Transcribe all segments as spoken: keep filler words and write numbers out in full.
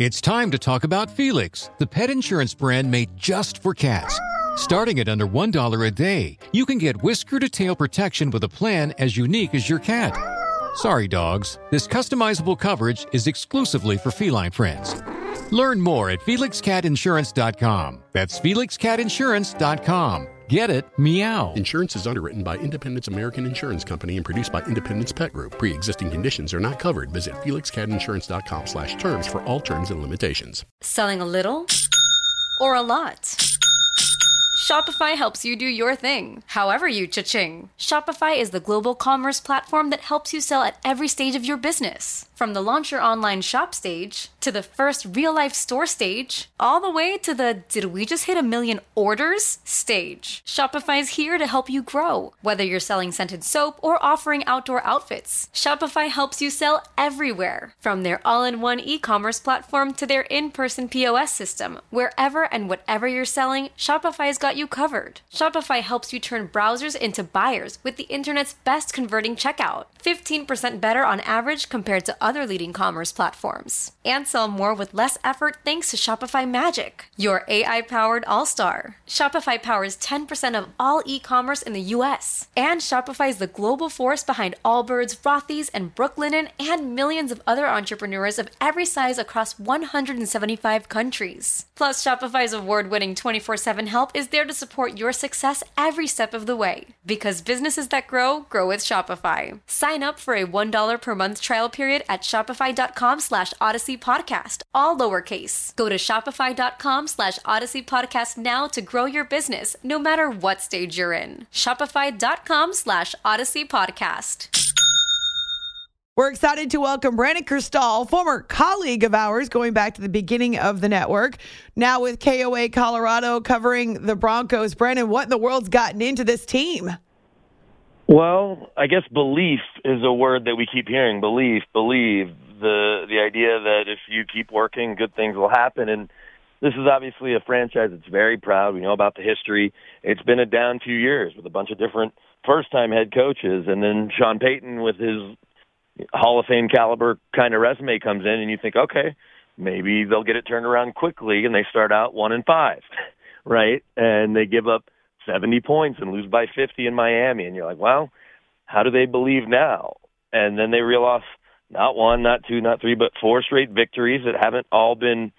It's time to talk about Felix, the pet insurance brand made just for cats. Starting at under one dollar a day, you can get whisker-to-tail protection with a plan as unique as your cat. Sorry, dogs. This customizable coverage is exclusively for feline friends. Learn more at felix cat insurance dot com. That's felix cat insurance dot com. Get it? Meow. Insurance is underwritten by Independence American Insurance Company and produced by Independence Pet Group. Pre-existing conditions are not covered. Visit felix cat insurance dot com slash terms for all terms and limitations. Selling a little or a lot? Shopify helps you do your thing, however you cha-ching. Shopify is the global commerce platform that helps you sell at every stage of your business. From the launch your online shop stage, to the first real-life store stage, all the way to the did we just hit a million orders stage. Shopify's here to help you grow. Whether you're selling scented soap or offering outdoor outfits, Shopify helps you sell everywhere. From their all-in-one e-commerce platform to their in-person P O S system, wherever and whatever you're selling, Shopify's got you covered. Shopify helps you turn browsers into buyers with the internet's best converting checkout. fifteen percent better on average compared to other leading commerce platforms. And sell more with less effort thanks to Shopify Magic, your A I-powered all-star. Shopify powers ten percent of all e-commerce in the U S. And Shopify is the global force behind Allbirds, Rothy's, and Brooklinen, and millions of other entrepreneurs of every size across one hundred seventy-five countries. Plus, Shopify's award-winning twenty-four seven help is there to support your success every step of the way. Because businesses that grow, grow with Shopify. Sign up for a one dollar per month trial period at shopify.com slash Odyssey Podcast, all lowercase. Go to shopify.com slash Odyssey Podcast now to grow your business, no matter what stage you're in. Shopify.com slash Odyssey Podcast. We're excited to welcome Brandon Cristal, former colleague of ours going back to the beginning of the network, now with K O A Colorado covering the Broncos. Brandon, what in the world's gotten into this team? Well, I guess belief is a word that we keep hearing. Belief, believe, the the idea that if you keep working, good things will happen. And this is obviously a franchise that's very proud. We know about the history. It's been a down two years with a bunch of different first-time head coaches. And then Sean Payton with his Hall of Fame caliber kind of resume comes in, and you think, okay, maybe they'll get it turned around quickly, and they start out one and five, right? And they give up seventy points and lose by fifty in Miami, and you're like, well, how do they believe now? And then they reel off not one, not two, not three, but four straight victories that haven't all been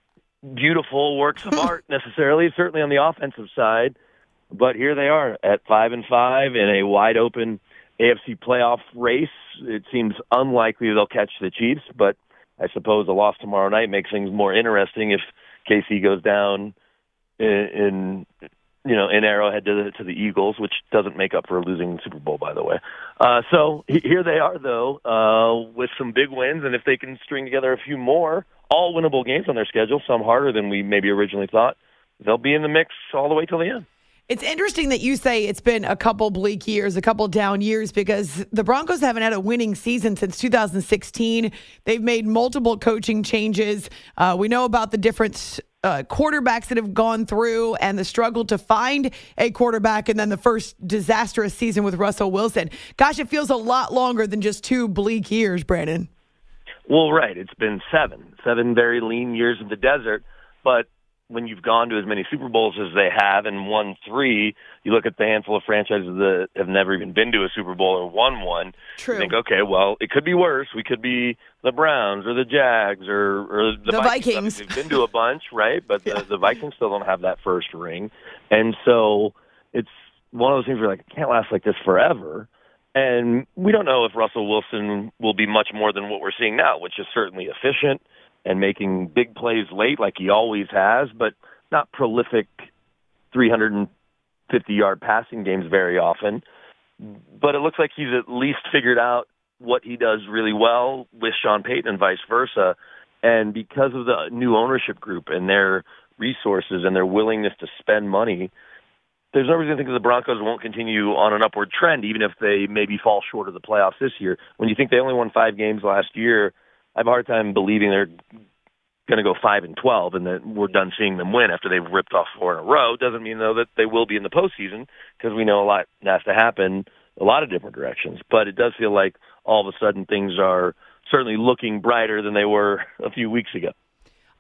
beautiful works of art necessarily, certainly on the offensive side. But here they are at five and five in a wide open A F C playoff race. It seems unlikely they'll catch the Chiefs, but I suppose a loss tomorrow night makes things more interesting if K C goes down in, in you know, in Arrowhead to the, to the Eagles, which doesn't make up for losing the Super Bowl, by the way. Uh, so here they are, though, uh, with some big wins, and if they can string together a few more, all winnable games on their schedule, some harder than we maybe originally thought, they'll be in the mix all the way till the end. It's interesting that you say it's been a couple bleak years, a couple down years, because the Broncos haven't had a winning season since two thousand sixteen. They've made multiple coaching changes. Uh, we know about the different uh, quarterbacks that have gone through and the struggle to find a quarterback, and then the first disastrous season with Russell Wilson. Gosh, it feels a lot longer than just two bleak years, Brandon. Well, right. It's been seven, seven very lean years in the desert, but when you've gone to as many Super Bowls as they have and won three, you look at the handful of franchises that have never even been to a Super Bowl or won one. True. You think, okay, well, it could be worse. We could be the Browns or the Jags or, or the, the Vikings. Vikings. They've been to a bunch, right? But yeah. the, the Vikings still don't have that first ring. And so it's one of those things where, like, it can't last like this forever. And we don't know if Russell Wilson will be much more than what we're seeing now, which is certainly efficient and making big plays late like he always has, but not prolific three hundred fifty-yard passing games very often. But it looks like he's at least figured out what he does really well with Sean Payton and vice versa. And because of the new ownership group and their resources and their willingness to spend money, there's no reason to think that the Broncos won't continue on an upward trend, even if they maybe fall short of the playoffs this year. When you think they only won five games last year, I have a hard time believing they're going to go five and twelve, and that we're done seeing them win after they've ripped off four in a row. Doesn't mean though that they will be in the postseason, because we know a lot has to happen, a lot of different directions. But it does feel like all of a sudden things are certainly looking brighter than they were a few weeks ago.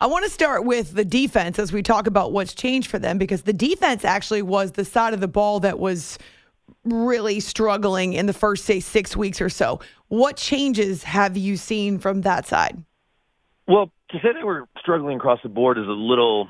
I want to start with the defense as we talk about what's changed for them, because the defense actually was the side of the ball that was really struggling in the first, say, six weeks or so. What changes have you seen from that side? Well, to say they were struggling across the board is a little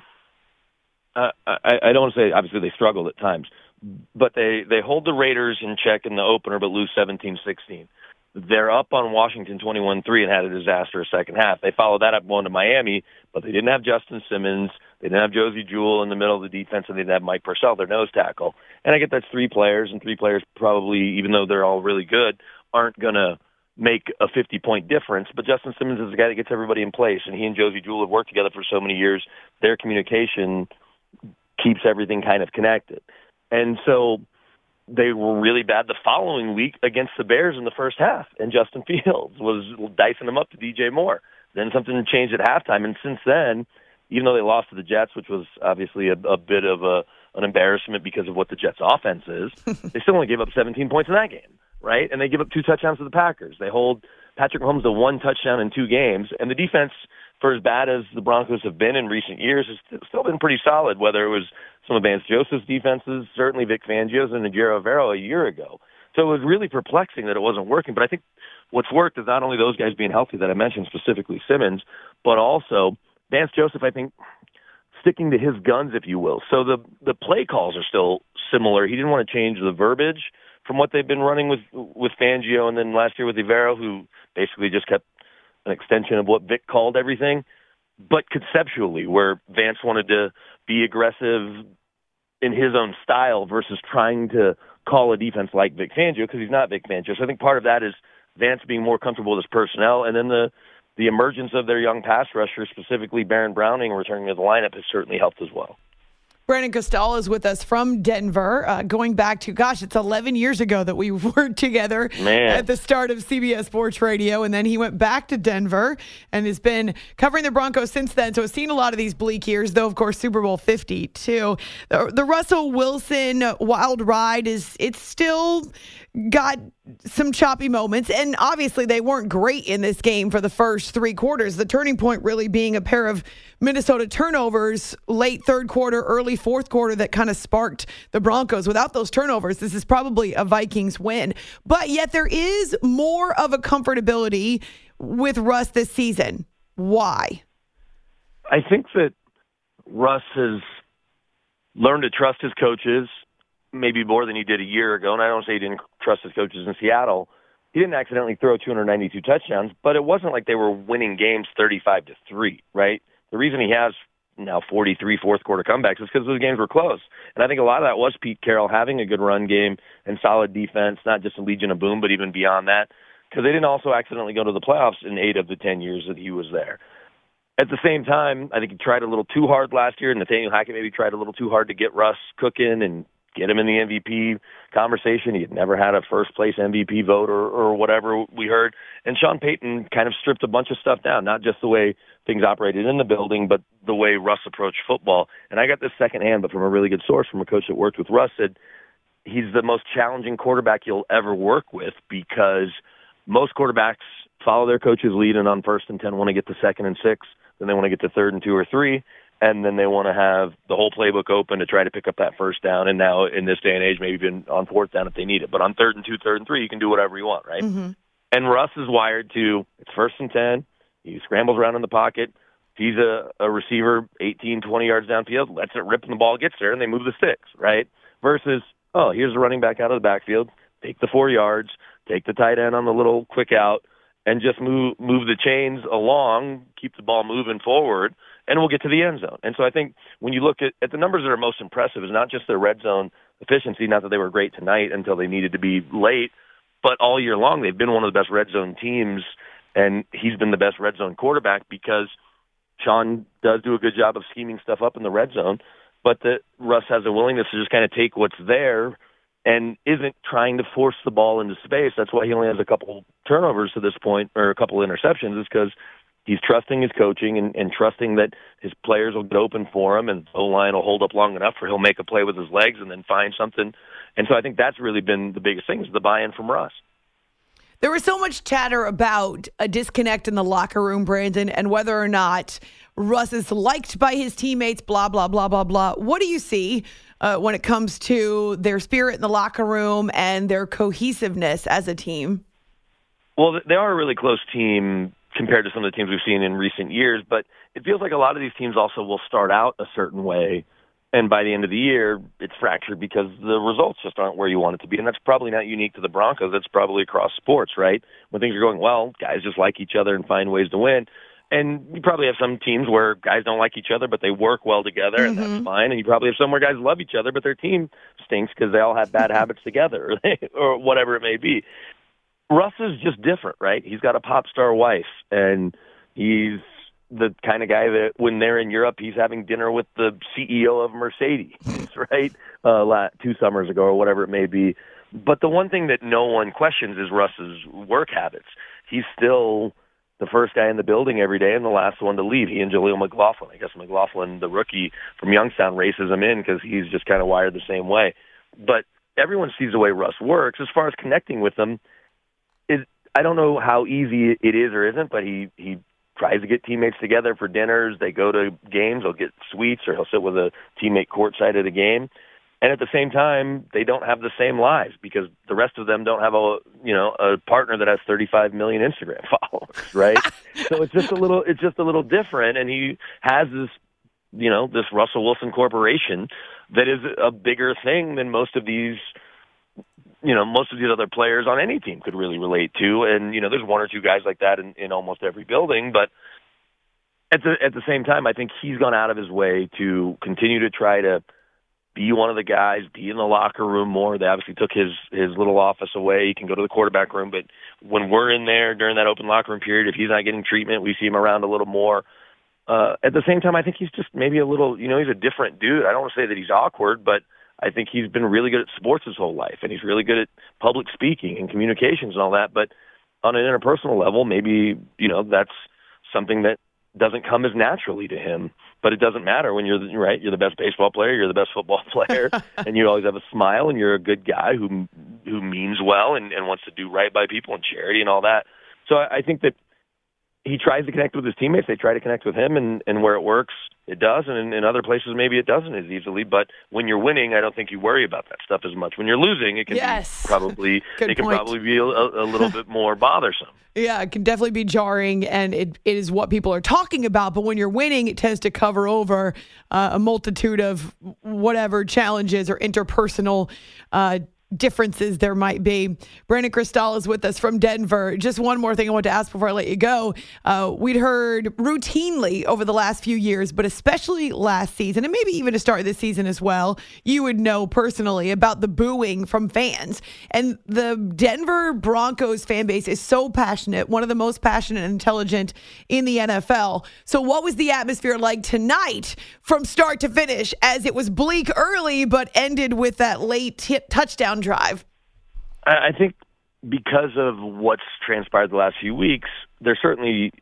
uh, – I, I don't want to say obviously they struggled at times, but they, they hold the Raiders in check in the opener but lose seventeen sixteen. They're up on Washington twenty-one three and had a disastrous second half. They followed that up going to Miami, but they didn't have Justin Simmons. They didn't have Josie Jewell in the middle of the defense, and they didn't have Mike Purcell, their nose tackle. And I get that's three players, and three players probably, even though they're all really good, aren't going to make a fifty-point difference. But Justin Simmons is the guy that gets everybody in place, and he and Josie Jewell have worked together for so many years. Their communication keeps everything kind of connected. And so they were really bad the following week against the Bears in the first half, and Justin Fields was dicing them up to D J Moore. Then something changed at halftime, and since then, even though they lost to the Jets, which was obviously a, a bit of a, an embarrassment because of what the Jets' offense is, they still only gave up seventeen points in that game, right? And they give up two touchdowns to the Packers. They hold Patrick Mahomes to one touchdown in two games, and the defense, for as bad as the Broncos have been in recent years, has still been pretty solid, whether it was some of Vance Joseph's defenses, certainly Vic Fangio's and Ejiro Evero a year ago. So it was really perplexing that it wasn't working. But I think what's worked is not only those guys being healthy that I mentioned, specifically Simmons, but also Vance Joseph, I think, sticking to his guns, if you will. So the the play calls are still similar. He didn't want to change the verbiage from what they've been running with with Fangio, and then last year with Evero, who basically just kept an extension of what Vic called everything. But conceptually, where Vance wanted to be aggressive in his own style versus trying to call a defense like Vic Fangio, because he's not Vic Fangio. So I think part of that is Vance being more comfortable with his personnel, and then the the emergence of their young pass rushers, specifically Baron Browning, returning to the lineup, has certainly helped as well. Brandon Costall is with us from Denver, uh, going back to, gosh, it's eleven years ago that we worked together Man. at the start of C B S Sports Radio, and then he went back to Denver and has been covering the Broncos since then, so has seen a lot of these bleak years, though, of course, Super Bowl fifty-two. The, the Russell Wilson wild ride, is it's still got some choppy moments, and obviously they weren't great in this game for the first three quarters. The turning point really being a pair of Minnesota turnovers late third quarter, early fourth quarter that kind of sparked the Broncos. Without those turnovers, this is probably a Vikings win. But yet there is more of a comfortability with Russ this season. Why? I think that Russ has learned to trust his coaches, maybe more than he did a year ago. And I don't say he didn't trust his coaches in Seattle. He didn't accidentally throw two hundred ninety-two touchdowns, but it wasn't like they were winning games thirty-five to three, right? The reason he has now forty-three fourth quarter comebacks is because those games were close. And I think a lot of that was Pete Carroll having a good run game and solid defense, not just a Legion of Boom, but even beyond that, because they didn't also accidentally go to the playoffs in eight of the ten years that he was there. At the same time, I think he tried a little too hard last year. Nathaniel Hackett maybe tried a little too hard to get Russ cooking and get him in the M V P conversation. He had never had a first-place M V P vote or, or whatever we heard. And Sean Payton kind of stripped a bunch of stuff down, not just the way things operated in the building, but the way Russ approached football. And I got this secondhand, but from a really good source, from a coach that worked with Russ, said he's the most challenging quarterback you'll ever work with, because most quarterbacks follow their coach's lead and on first and ten want to get to second and six, then they want to get to third and two or three, and then they want to have the whole playbook open to try to pick up that first down. And now in this day and age, maybe even on fourth down if they need it. But on third and two, third and three, you can do whatever you want, right? Mm-hmm. And Russ is wired to, it's first and ten. He scrambles around in the pocket. He's a, a receiver eighteen, twenty yards downfield, lets it rip and the ball gets there, and they move the sticks, right? Versus, oh, here's a running back out of the backfield. Take the four yards, take the tight end on the little quick out, and just move move the chains along, keep the ball moving forward, and we'll get to the end zone. And so I think when you look at, at the numbers that are most impressive is not just their red zone efficiency, not that they were great tonight until they needed to be late, but all year long they've been one of the best red zone teams, and he's been the best red zone quarterback because Sean does do a good job of scheming stuff up in the red zone, but that Russ has a willingness to just kind of take what's there and isn't trying to force the ball into space. That's why he only has a couple turnovers to this point, or a couple interceptions, is because he's trusting his coaching and, and trusting that his players will get open for him and the O-line will hold up long enough for he'll make a play with his legs and then find something. And so I think that's really been the biggest thing, is the buy-in from Russ. There was so much chatter about a disconnect in the locker room, Brandon, and whether or not Russ is liked by his teammates, blah, blah, blah, blah, blah. What do you see uh, when it comes to their spirit in the locker room and their cohesiveness as a team? Well, they are a really close team compared to some of the teams we've seen in recent years, but it feels like a lot of these teams also will start out a certain way, and by the end of the year, it's fractured because the results just aren't where you want it to be, and that's probably not unique to the Broncos. That's probably across sports, right? When things are going well, guys just like each other and find ways to win, and you probably have some teams where guys don't like each other, but they work well together, mm-hmm. and that's fine, and you probably have some where guys love each other, but their team stinks because they all have bad habits together, or whatever it may be. Russ is just different, right? He's got a pop star wife, and he's the kind of guy that when they're in Europe, he's having dinner with the C E O of Mercedes, right? Uh, two summers ago or whatever it may be. But the one thing that no one questions is Russ's work habits. He's still the first guy in the building every day and the last one to leave. He and Jaleel McLaughlin. I guess McLaughlin, the rookie from Youngstown, races him in because he's just kind of wired the same way. But everyone sees the way Russ works. As far as connecting with them, It, I don't know how easy it is or isn't, but he, he tries to get teammates together for dinners. They go to games. They'll get suites, or he'll sit with a teammate courtside at a game. And at the same time, they don't have the same lives because the rest of them don't have a you know a partner that has thirty-five million Instagram followers, right? So it's just a little it's just a little different. And he has this you know this Russell Wilson Corporation that is a bigger thing than most of these. you know, most of these other players on any team could really relate to. And, you know, there's one or two guys like that in, in almost every building. But at the at the same time, I think he's gone out of his way to continue to try to be one of the guys, be in the locker room more. They obviously took his, his little office away. He can go to the quarterback room. But when we're in there during that open locker room period, if he's not getting treatment, we see him around a little more. Uh, at the same time, I think he's just maybe a little, you know, he's a different dude. I don't want to say that he's awkward, but I think he's been really good at sports his whole life, and he's really good at public speaking and communications and all that. But on an interpersonal level, maybe, you know, that's something that doesn't come as naturally to him. But it doesn't matter when you're the, right. You're the best baseball player, you're the best football player, and you always have a smile, and you're a good guy who who means well and, and wants to do right by people and charity and all that. So I, I think that he tries to connect with his teammates. They try to connect with him, and, and where it works, it does. And in, in other places, maybe it doesn't as easily. But when you're winning, I don't think you worry about that stuff as much. When you're losing, it can yes. be probably it can point. probably be a, a little bit more bothersome. Yeah, it can definitely be jarring, and it, it is what people are talking about. But when you're winning, it tends to cover over uh, a multitude of whatever challenges or interpersonal uh differences there might be. Brandon Cristal is with us from Denver. Just one more thing I want to ask before I let you go. Uh, we'd heard routinely over the last few years, but especially last season, and maybe even to start this season as well, you would know personally about the booing from fans. And the Denver Broncos fan base is so passionate, one of the most passionate and intelligent in the N F L. So what was the atmosphere like tonight from start to finish, as it was bleak early but ended with that late t- touchdown drive? I think because of what's transpired the last few weeks, there's certainly,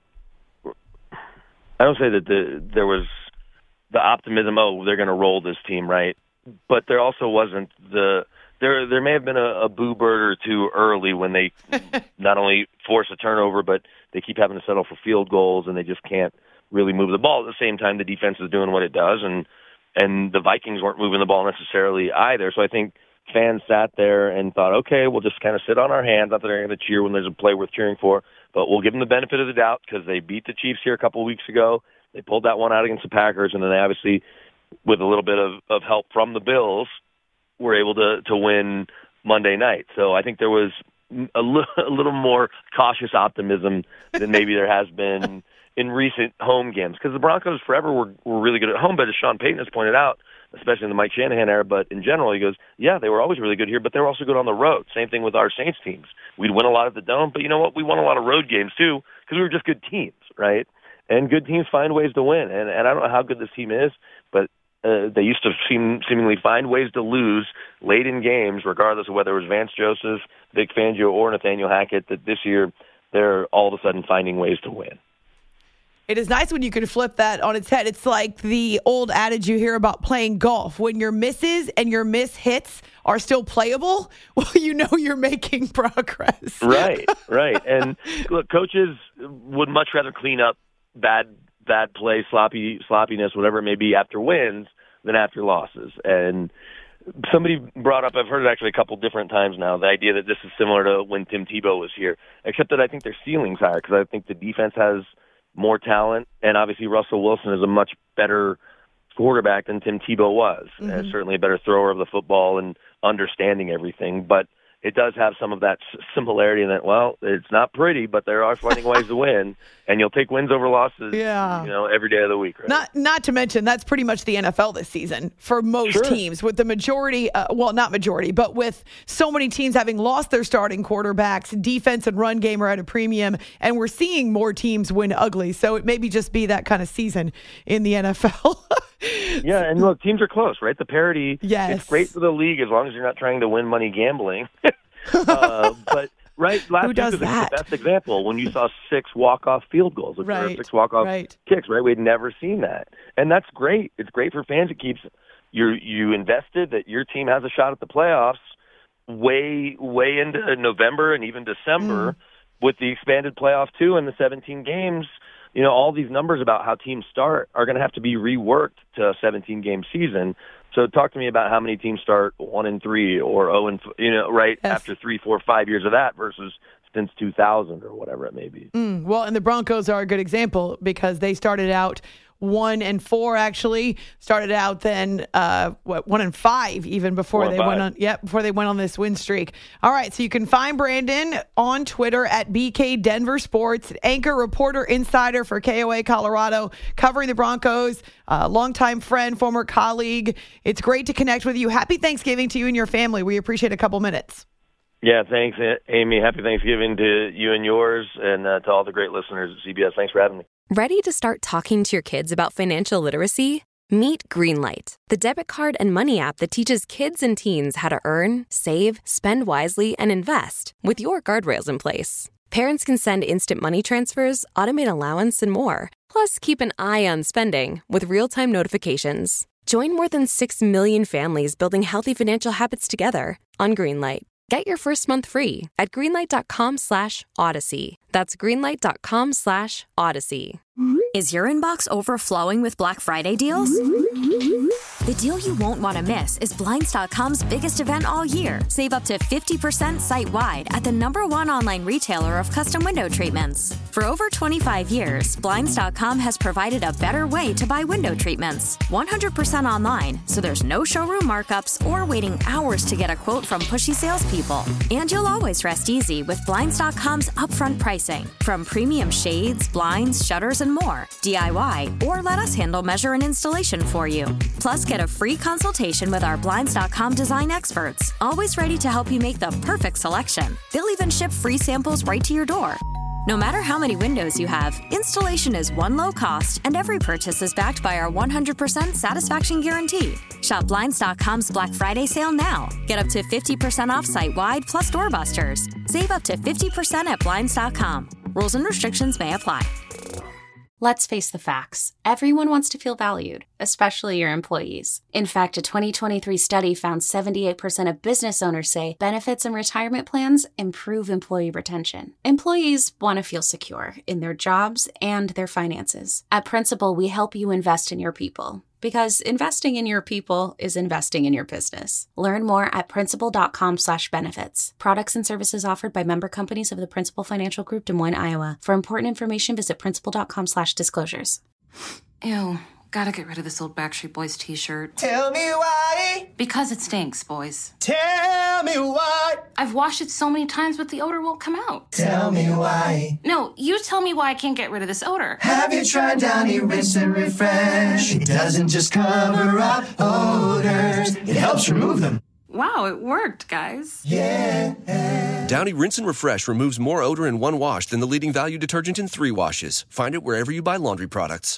I don't say that the there was the optimism, oh, they're going to roll this team, right? But there also wasn't the, there There may have been a, a boo bird or two early when they not only force a turnover, but they keep having to settle for field goals, and they just can't really move the ball. At the same time, the defense is doing what it does, and and the Vikings weren't moving the ball necessarily either. So I think fans sat there and thought, okay, we'll just kind of sit on our hands. Not that they're going to cheer when there's a play worth cheering for, but we'll give them the benefit of the doubt because they beat the Chiefs here a couple of weeks ago. They pulled that one out against the Packers, and then they obviously, with a little bit of, of help from the Bills, were able to, to win Monday night. So I think there was a, l- a little more cautious optimism than maybe there has been in recent home games, because the Broncos forever were, were really good at home, but as Sean Payton has pointed out, especially in the Mike Shanahan era, but in general, he goes, yeah, they were always really good here, but they were also good on the road. Same thing with our Saints teams. We'd win a lot at the Dome, but you know what? We won a lot of road games too, because we were just good teams, right? And good teams find ways to win. And, and I don't know how good this team is, but uh, they used to seem, seemingly find ways to lose late in games, regardless of whether it was Vance Joseph, Vic Fangio, or Nathaniel Hackett, that this year they're all of a sudden finding ways to win. It is nice when you can flip that on its head. It's like the old adage you hear about playing golf. When your misses and your miss hits are still playable, well, you know you're making progress. Right, right. And look, coaches would much rather clean up bad bad play, sloppy sloppiness, whatever it may be, after wins than after losses. And somebody brought up, I've heard it actually a couple different times now, the idea that this is similar to when Tim Tebow was here, except that I think their ceiling's higher because I think the defense has more talent, and obviously Russell Wilson is a much better quarterback than Tim Tebow was, mm-hmm. and certainly a better thrower of the football and understanding everything. But it does have some of that similarity in that, well, it's not pretty, but there are finding ways to win, and you'll take wins over losses, yeah. you know, every day of the week. Right? Not not to mention, that's pretty much the N F L this season for most sure. teams, with the majority, uh, well, not majority, but with so many teams having lost their starting quarterbacks, defense and run game are at a premium, and we're seeing more teams win ugly. So it maybe just be that kind of season in the N F L. Yeah, and look, teams are close, right? The parity, yes. it's great for the league as long as you're not trying to win money gambling. uh, but, right, last week was the best example when you saw six walk-off field goals, which right. were six walk-off right. kicks, right? We'd never seen that. And that's great. It's great for fans. It keeps you you invested that your team has a shot at the playoffs way, way into November and even December mm. with the expanded playoff, too, and the seventeen games. You know, all these numbers about how teams start are going to have to be reworked to a seventeen-game season. So talk to me about how many teams start one and three or zero and you know, right yes. after three, four, five years of that versus since two thousand or whatever it may be. Mm, well, and the Broncos are a good example because they started out one and four. Actually, started out then uh, what one and five even before they five. went on. Yeah, before they went on this win streak. All right, so you can find Brandon on Twitter at B K Denver Sports, anchor, reporter, insider for K O A Colorado, covering the Broncos. Uh, longtime friend, former colleague. It's great to connect with you. Happy Thanksgiving to you and your family. We appreciate a couple minutes. Yeah, thanks, Amy. Happy Thanksgiving to you and yours, and uh, to all the great listeners at C B S. Thanks for having me. Ready to start talking to your kids about financial literacy? Meet Greenlight, the debit card and money app that teaches kids and teens how to earn, save, spend wisely, and invest with your guardrails in place. Parents can send instant money transfers, automate allowance, and more. Plus, keep an eye on spending with real-time notifications. Join more than six million families building healthy financial habits together on Greenlight. Get your first month free at greenlight.com slash odyssey. That's greenlight.com slash odyssey. Is your inbox overflowing with Black Friday deals? The deal you won't want to miss is Blinds dot com's biggest event all year. Save up to fifty percent site-wide at the number one online retailer of custom window treatments. For over twenty-five years, Blinds dot com has provided a better way to buy window treatments. one hundred percent online, so there's no showroom markups or waiting hours to get a quote from pushy salespeople. And you'll always rest easy with Blinds dot com's upfront pricing. From premium shades, blinds, shutters, and more. D I Y, or let us handle measure and installation for you. Plus, get a free consultation with our Blinds dot com design experts, always ready to help you make the perfect selection. They'll even ship free samples right to your door. No matter how many windows you have, installation is one low cost, and every purchase is backed by our one hundred percent satisfaction guarantee. Shop Blinds dot com's Black Friday sale now. Get up to fifty percent off site-wide plus doorbusters. Save up to fifty percent at Blinds dot com. Rules and restrictions may apply. Let's face the facts. Everyone wants to feel valued, especially your employees. In fact, a twenty twenty-three study found seventy-eight percent of business owners say benefits and retirement plans improve employee retention. Employees want to feel secure in their jobs and their finances. At Principal, we help you invest in your people. Because investing in your people is investing in your business. Learn more at principal.com slash benefits. Products and services offered by member companies of the Principal Financial Group, Des Moines, Iowa. For important information, visit principal.com slash disclosures. Ew, gotta get rid of this old Backstreet Boys t-shirt. Tell me why. Because it stinks, boys. Tell me why. I've washed it so many times, but the odor won't come out. Tell me why. No, you tell me why I can't get rid of this odor. Have you tried Downy Rinse and Refresh? It doesn't just cover up odors, it helps remove them. Wow, it worked, guys. Yeah. Downy Rinse and Refresh removes more odor in one wash than the leading value detergent in three washes. Find it wherever you buy laundry products.